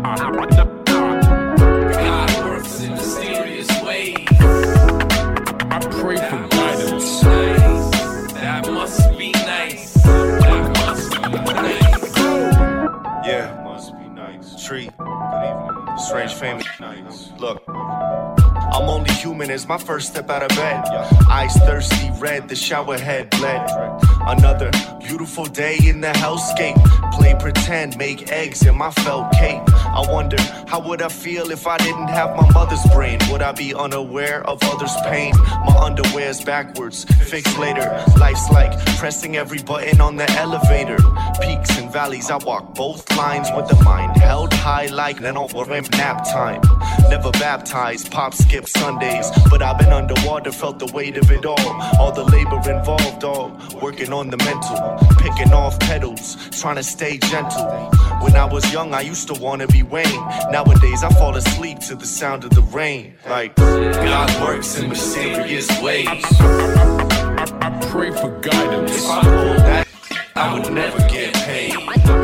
God works in mysterious ways. I pray for guidance. That must be nice. That must be nice. Yeah, must be nice. Tree. Good evening. Strange family. Nice. Look. I'm only human as my first step out of bed. Eyes thirsty red, the shower head bled. Another beautiful day in the hellscape. Play pretend, make eggs in my felt cape. I wonder, how would I feel if I didn't have my mother's brain? Would I be unaware of others' pain? My underwear's backwards, fixed later. Life's like pressing every button on the elevator. Peaks and valleys, I walk both lines with the mind held high like nap time. Never baptized, pop skip Sundays, but I've been underwater, felt the weight of it all the labor involved, all working on the mental, picking off pedals, trying to stay gentle. When I was young, I used to want to be Wayne. Nowadays, I fall asleep to the sound of the rain. Like, God works in mysterious ways. I pray for guidance. If I hold that, I would never get paid.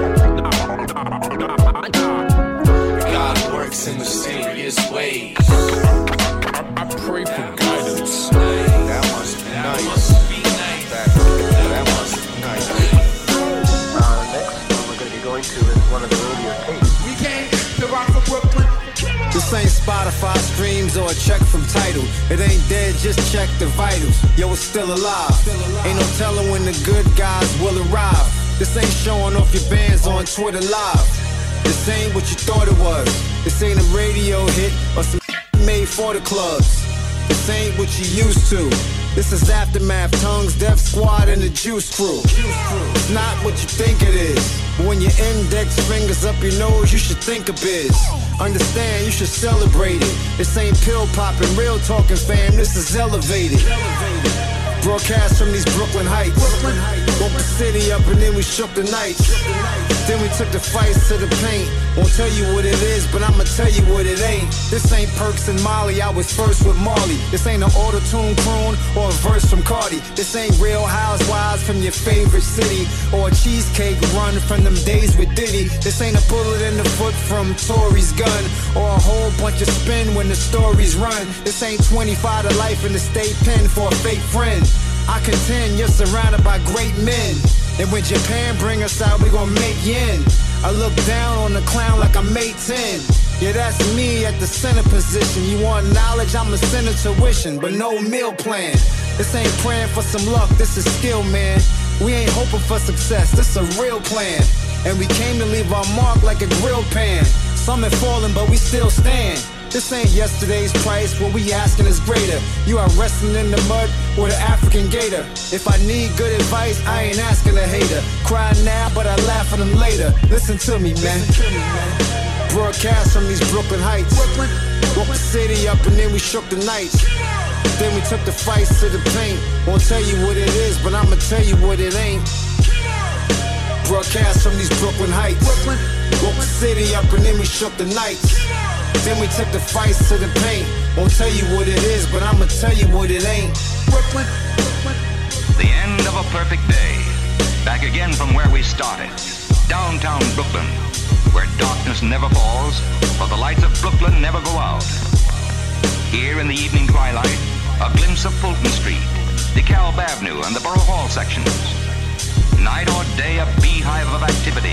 God works in mysterious ways. I pray for guidance. That must be nice. That must be nice. Next one we're going to be going to is one of the radio tapes. We came to rock for Brooklyn. This ain't Spotify streams or a check from Tidal. It ain't dead, just check the vitals. Yo, it's still alive. Ain't no telling when the good guys will arrive. This ain't showing off your bands on Twitter Live. This ain't what you thought it was. This ain't a radio hit or some made for the clubs. This ain't what you used to. This is Aftermath, Tongues, Def Squad, and the Juice Crew. It's not what you think it is. But when your index fingers up your nose, you should think of biz. Understand, you should celebrate it. This ain't pill popping, real talking, fam. This is elevated. Broadcast from these Brooklyn Heights. Woke the city up and then we shook the nights. Then we took the fights to the paint. Won't tell you what it is, but I'ma tell you what it ain't. This ain't Perks and Molly, I was first with Marley. This ain't an auto-tune croon or a verse from Cardi. This ain't Real Housewives from your favorite city or a cheesecake run from them days with Diddy. This ain't a bullet in the foot from Tory's gun or a whole bunch of spin when the stories run. This ain't 25 to life in the state pen for a fake friend. I contend you're surrounded by great men. And when Japan bring us out, we gon' make yen. I look down on the clown like I'm 10. Yeah, that's me at the center position. You want knowledge, I'ma send a tuition, but no meal plan. This ain't praying for some luck, this is skill, man. We ain't hoping for success, this a real plan. And we came to leave our mark like a grill pan. Some have fallen, but we still stand. This ain't yesterday's price, what we asking is greater. You are wrestling in the mud with an African gator. If I need good advice, I ain't asking a hater. Cry now, but I laugh at them later. Listen to me, man. Broadcast from these Brooklyn Heights. Woke the city up and then we shook the nights. Then we took the fights to the paint. Won't tell you what it is, but I'ma tell you what it ain't. Broadcast from these Brooklyn Heights. Woke the city up and then we shook the nights. Then we took the fights to the paint. Won't tell you what it is, but I'ma tell you what it ain't. Brooklyn. The end of a perfect day. Back again from where we started. Downtown Brooklyn, where darkness never falls, for the lights of Brooklyn never go out. Here in the evening twilight, a glimpse of Fulton Street, DeKalb Avenue, and the Borough Hall sections. Night or day, a beehive of activity.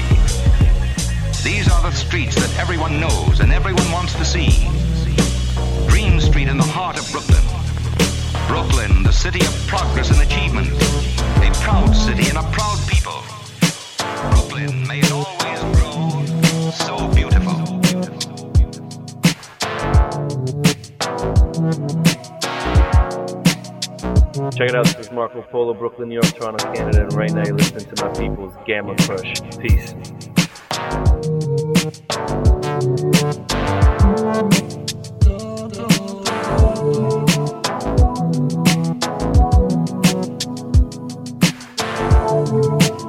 These are the streets that everyone knows and everyone wants to see. Green Street in the heart of Brooklyn. Brooklyn, the city of progress and achievement. A proud city and a proud people. Brooklyn, may it always grow so beautiful. Check it out, this is Marco Polo, Brooklyn, New York, Toronto, Canada, and right now you're listening to my people's Gamma Crush. Peace.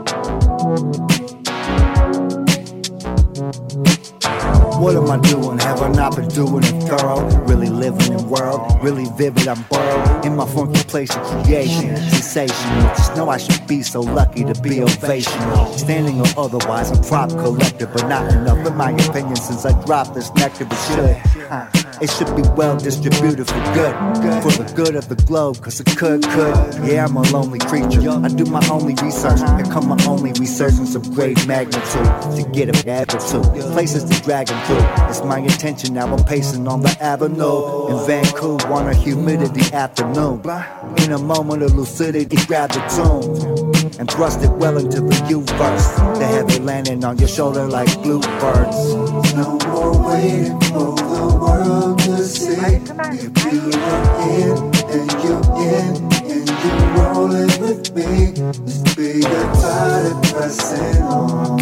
What am I doing? and I've been doing it thorough. Really living in world, really vivid, I'm burrowed in my funky place of creation. Sensational, just know I should be so lucky to be ovational. Standing or otherwise, I'm prop collector, but not enough in my opinion since I dropped this nectar. It should be well distributed for good, for the good of the globe, cause it could. Yeah, I'm a lonely creature, I do my only research. Here come my only resurgence of great magnitude to get a attitude, places to drag them through. It's my intention, now I'm pacing on the avenue in Vancouver on a humidity afternoon. In a moment of lucidity, grab the tune and thrust it well into the U-verse. The heavy landing on your shoulder like bluebirds. No more waiting for the world to see. If you are in and you're in and you're rolling with me, just be your body pressing on.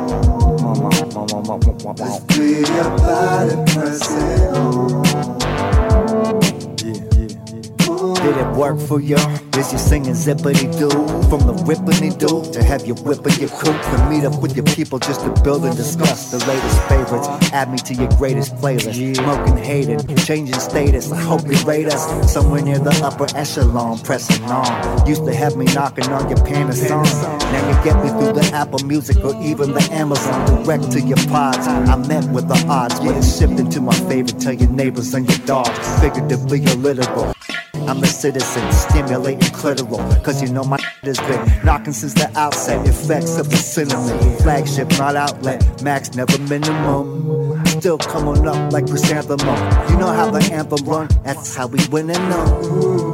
Just be your body pressing on. Did it work for you? Is you singing zippity-doo? From the rippity-doo to have you whipping your coupe and meet up with your people just to build and discuss the latest favorites. Add me to your greatest playlist. Smoking hated, changing status. I hope you rate us somewhere near the upper echelon. Pressing on. Used to have me knocking on your Panasonic. Now you get me through the Apple Music or even the Amazon. Direct to your pods. I met with the odds, but it's shifting to my favorite. Tell your neighbors and your dogs. Figuratively or literal. I'm a citizen, stimulating clitoral. Cause you know my has been knocking since the outset. Effects of the cinnamon. Flagship, not outlet. Max, never minimum. Still coming up like chrysanthemum. You know how the anthem run? That's how we win and know.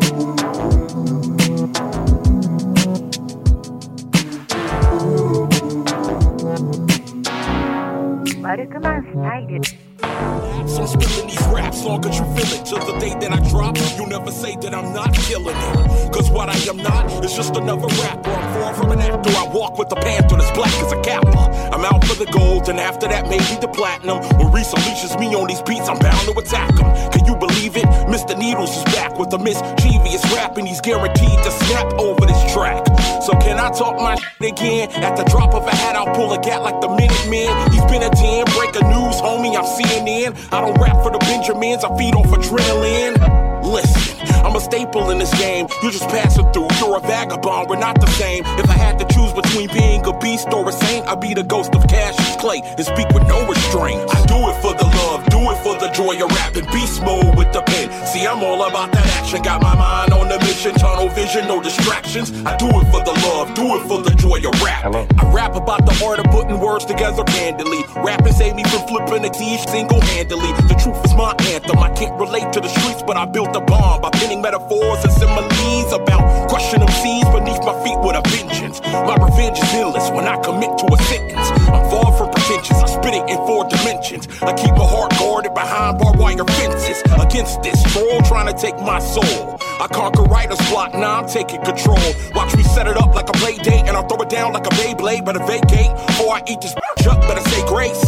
I'm spilling these raps, long as you feel it. Till the day that I drop, you never say that I'm not killing it. Cause what I am not is just another rapper. I'm far from an actor, I walk with the panther that's black as a kappa. I'm out for the gold, and after that maybe the platinum. When Reese unleashes me on these beats, I'm bound to attack him. Can you believe it? Mr. Needles is back with a mischievous rap, and he's guaranteed to snap over this track. So can I talk my shit again? At the drop of a hat, I'll pull a gat like the Minutemen. He's been a 10, breaking news, homie, I'm CNN. I don't rap for the Benjamins, I feed off adrenaline. Listen, I'm a staple in this game. You're just passing through, you're a vagabond, we're not the same. If I had to choose between being a beast or a saint, I'd be the ghost of Cassius Clay and speak with no restraint. I do it for the love, do it for the joy of rapping. Beast mode with the pen. See, I'm all about that action. Got my mind on the mission, tunnel vision, no distractions. I do it for the love, do it for the joy of rap. I rap about the art of putting words together candidly. Rapping saved me from flipping a T single-handedly. The truth is my anthem. I can't relate to the streets, but I built a bomb by penning metaphors and similes about crushing them seas beneath my feet with a vengeance. My revenge is endless when I commit to a sentence. I'm far from pretentious, I spit it in 4 dimensions. I keep my heart guarded behind barbed wire fences. Against this troll trying to take my soul, I conquer writer's block, now I'm taking control. Watch me set it up like a play date, and I'll throw it down like a Beyblade. Better vacate before I eat this up, better say grace.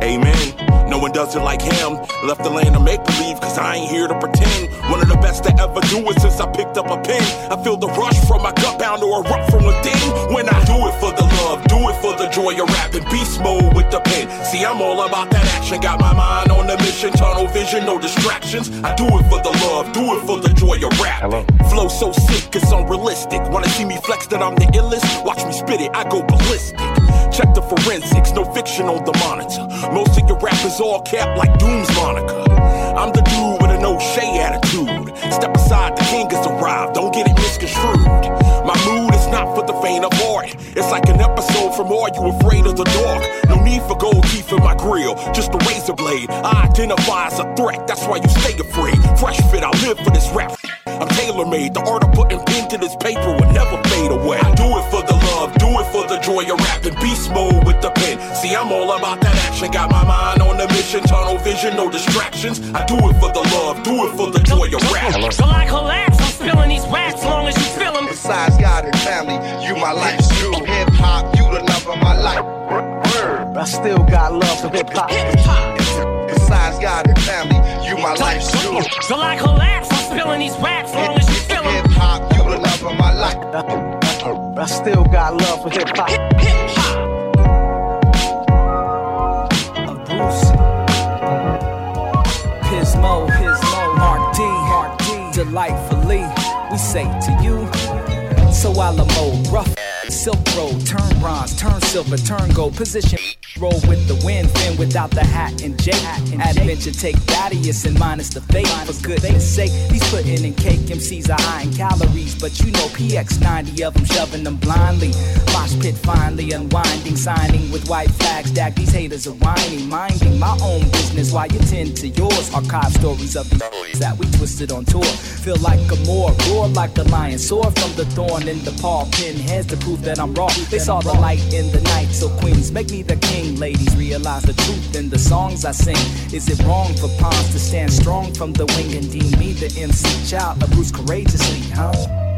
Amen. No one does it like him. Left the land of make-believe, cause I ain't here to pretend. One of the best to ever do it since I picked up a pen. I feel the rush from my gut bound to erupt from within. When I do it for the love, do it for the joy of rapping. Beast mode with the pen. See, I'm all about that action. Got my mind on the mission, tunnel vision, no distractions. I do it for the love, do it for the joy of rap. Flow so sick, it's unrealistic. Wanna see me flex that I'm the illest? Watch me spit it, I go ballistic. Check the forensics, no fiction on the monitor. Most of your rappers all cap like Doom's moniker. I'm the dude with a no shade attitude. Step aside, the king has arrived, don't get it misconstrued. My mood is not for the faint of heart. It's like an episode from Are You Afraid of the Dark? No need for gold teeth in my grill, just a razor blade. I identify as a threat, that's why you stay afraid. Fresh fit, I live for this rap. I'm tailor-made, the art of putting pen to this paper will never fade away. I do it for the love, do it for the joy of rapping. Beast mode with the pen. See, I'm all about that action. Got my mind on the mission, tunnel vision, no distractions. I do it for the love, do it for the joy of rap. So I collapse, I'm spilling these raps long as you feel them. Besides God and family, you my life's jewel. Hip-hop, you the love of my life. I still got love for hip-hop. Besides God and family, you my life's jewel. So I collapse, I'm spilling these raps long as you feel them. Hip-hop, you the love of my life. I still got love for hip-hop. Hip-hop. Bruce. to say to you. So Alamo, rough Silk Road, turn bronze, turn silver, turn gold, position roll with the wind, fin without the hat and J. Adventure take Thaddeus and minus the fate. For goodness sake, he's putting in cake. MCs are high in calories, but you know PX 90 of them shoving them blindly. Mosh pit finally unwinding, signing with white flags. Dag these haters are whining, minding my own business while you tend to yours. Archive stories of the that we twisted on tour. Feel like a Moor, roar like a lion, soar from the thorn in the paw. Pinheads to prove that I'm raw. They saw the light in the night, so queens make me the king. Ladies realize the truth in the songs I sing. Is it wrong for pawns to stand strong from the wing and deem me the MC child of Bruce courageously, huh?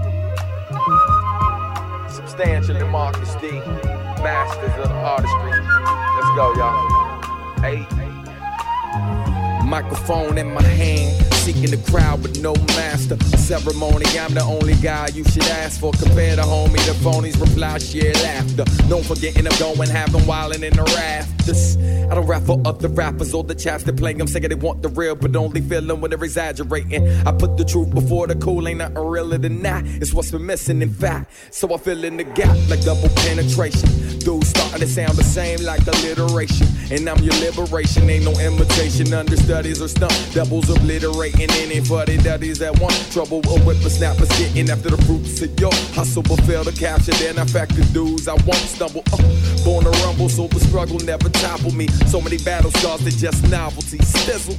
Substantial and Marcus D, masters of the artistry. Let's go, y'all. Hey. Microphone in my hand, seeking the crowd with no master. A ceremony, I'm the only guy you should ask for. Compare the homie, the phonies reply, share laughter. Don't forgetting I'm going, having wildin' in the rafters. I don't rap for other rappers or the chaps that play them, saying they want the real, but only feeling when they're exaggerating. I put the truth before the cool, ain't nothing realer than that. It's what's been missing, in fact. So I fill in the gap like double penetration. Dudes starting to sound the same like alliteration. And I'm your liberation, ain't no imitation. Understudies or stunt doubles obliterating any fuddy duddies that want trouble. A whippersnappers getting after the fruits of your hustle, but fail to capture. Then I fact the dudes I won't stumble. Born to rumble, so the struggle never topple me. So many battle scars, they just novelty. Sizzle.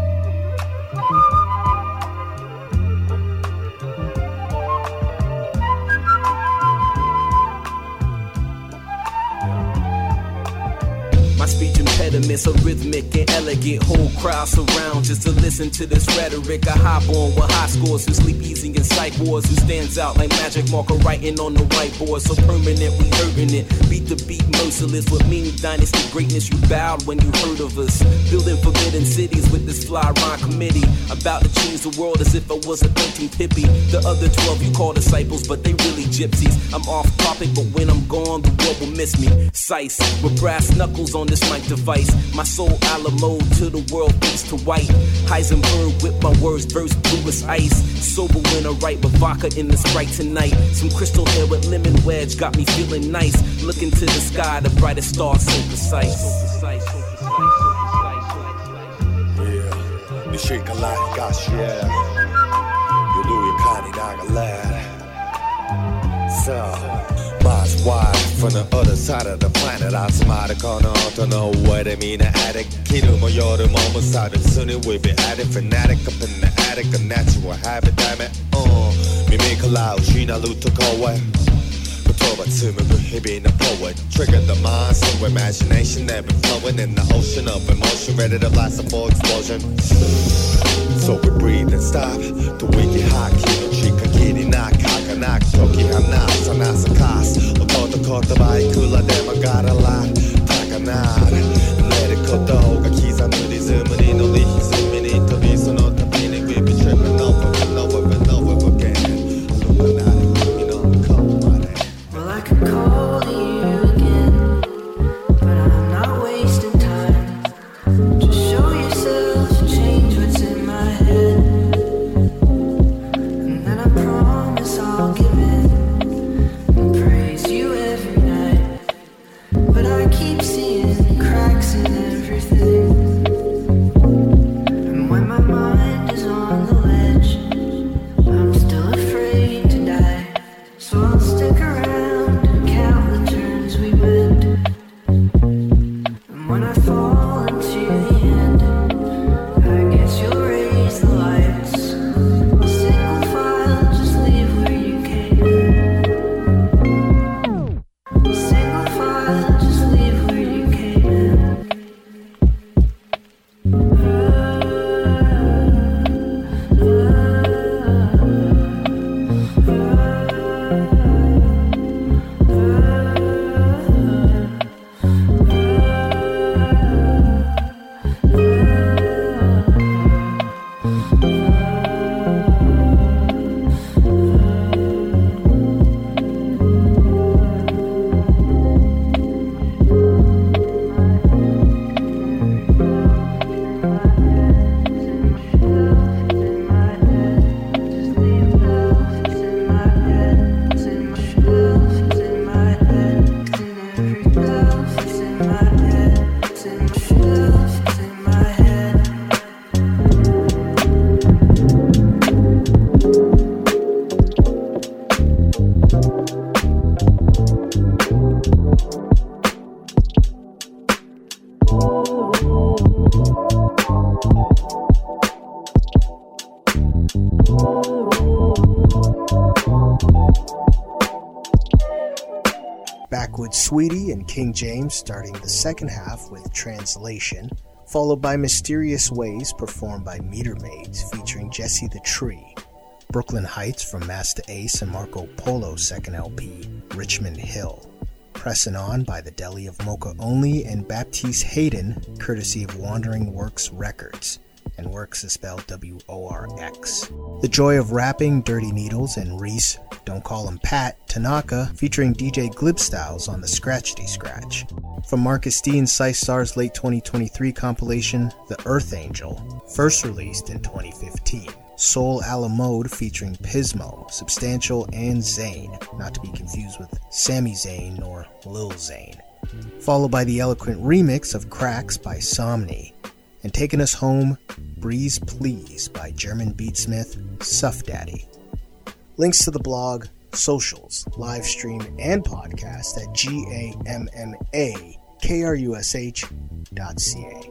My speech impediments are rhythmic and elegant. Whole crowd surround just to listen to this rhetoric. I hop on with high scores who sleep easy in psych wards, who stands out like magic marker writing on the whiteboard. So permanent, we hurting it. Beat the beat merciless with mean dynasty greatness. You bowed when you heard of us. Building forbidden cities with this fly rhyme committee. About to change the world as if I was a 13 Pippi. The other 12 you call disciples, but they really gypsies. I'm off topic, but when I'm gone, the world will miss me. Sice with brass knuckles on this mic device. My soul Alamo to the world face to white. Heisenberg with my words, verse blue as ice. Sober when I write with vodka in the Sprite tonight. Some crystal hair with lemon wedge got me feeling nice. Looking to the sky, the brightest star so precise. Yeah, the shake a lot, gosh, yeah. You do your kind of nagalad. So. Miles wide from the other side of the planet. 아스마르 거는 어떤 오해를 미는 addict. 기름을 여름 오면서는 soon we'll be addict. Fanatic up in the attic, a natural habit, damn it. Mimic loud, Gina Luto Kowe. But to me, we being a poet. Trigger the mind, so imagination never flowing in the ocean of emotion, ready to blast a full explosion. So we breathe and stop. The wiki haki no chika kiri na kaka nak toki hana sanasa kas. Okoto koto bai kula dema got a lot. Takanar. Let it go doga kizamu rizumu ni no rizumu ni tobi sono tabi ni we be tripping over and over and over again. Illuminati put me on the cold. Well, I could call you again, but I'm not wasting time. Just show yourself, change what's in my head, and then I promise Backwood Sweetie and King James starting the second half with Translation, followed by Mysterious Ways performed by Meter Maids featuring Jesse the Tree. Brooklyn Heights from Master Ace and Marco Polo's second LP, Richmond Hill. Pressin' On by the Deli of Mocha Only and Baptiste Hayden, courtesy of Wandering Works Records, and Works is spelled W-O-R-X. The Joy of Rapping, Dirty Needles, and Reese, Don't Call Him Pat, Tanaka, featuring DJ Glibstyles on the Scratchity Scratch. From Marcus D and Systar's late 2023 compilation, The Earth Angel, first released in 2015. Soul a la Mode featuring Pismo, Substantial, and Zayn, not to be confused with Sami Zayn or Lil Zayn. Followed by the eloquent remix of Cracks by Somni. And taking us home, Breeze Please by German beatsmith Suff Daddy. Links to the blog, socials, live stream, and podcast at GAMMAKRUSH.ca.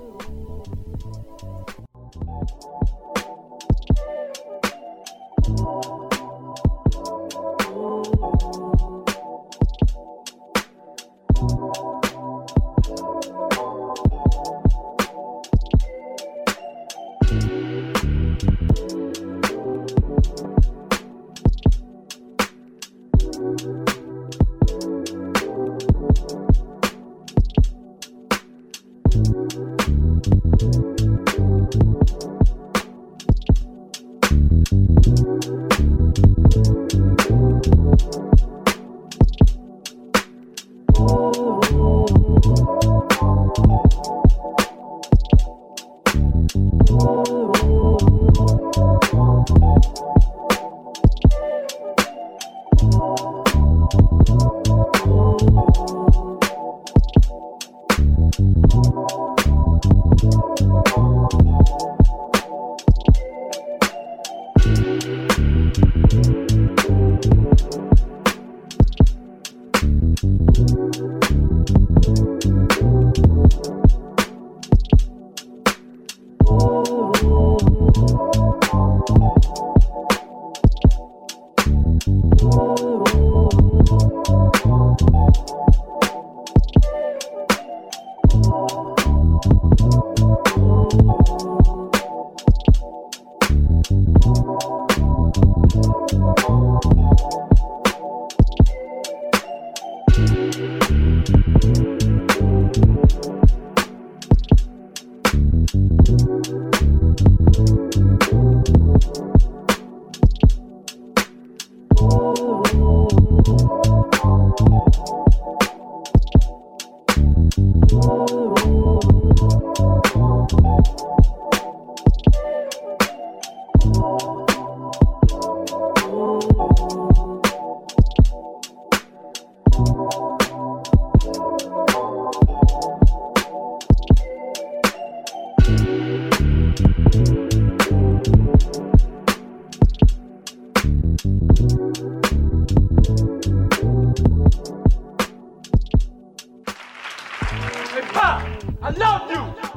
I love you.